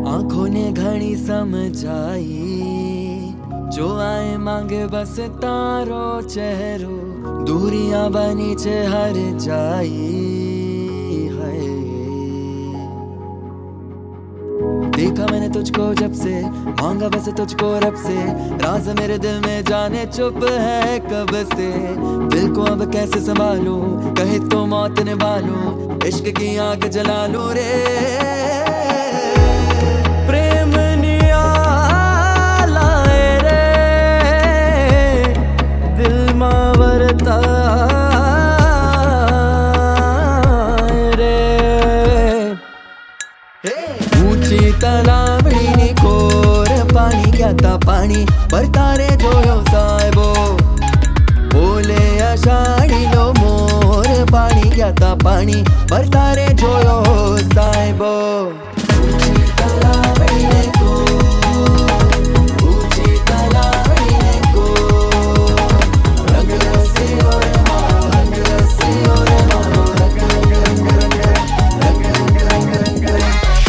आंखों ने घड़ी समझाई, जो आए मांगे बस तारो चेहरो, दूरियां बनी छे हर जाई है। देखा मैंने तुझको जब से, मांगा बस तुझको रब से, राज मेरे दिल में जाने चुप है कब से। दिल को अब कैसे संभालूं, कहे तो मौत निभा लूं, इश्क की आग जला लूं रे। प्रेम नियाला रे, दिल मावरता ऊंची तलावड़ी कोर पानी क्या था पानी बरतारे जोयो साहिबो, बोले अषाढ़ी लो मोर पानी क्या था पानी बरतारे जोयो साहिबो। ऊंची तलावड़ी को, ऊंची तलावड़ी को, रंग रसी और माँ, रंग रसी और माँ, रंग रंग रंग रंग रंग रंग रंग रंग रंग।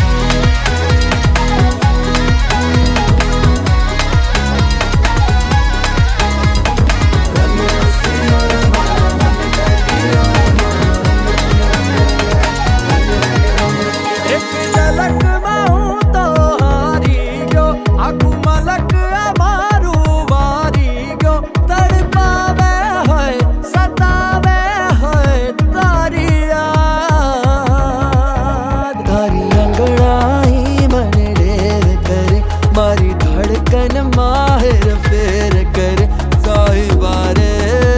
मारी धड़कन माहिर फेर कर साहिबारे,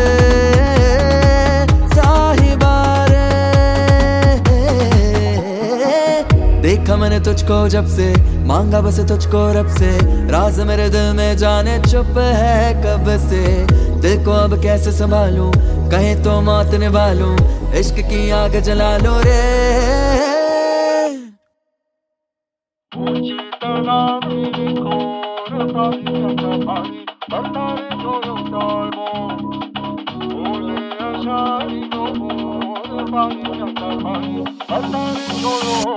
साहिबारे। देखा मैंने तुझको जब से, मांगा बस तुझको रब से, राज मेरे दिल में जाने चुप है कब से। दिल को अब कैसे संभालूं, कहे तो मौत निभा लूं, इश्क की आग जला लो रे। Bye.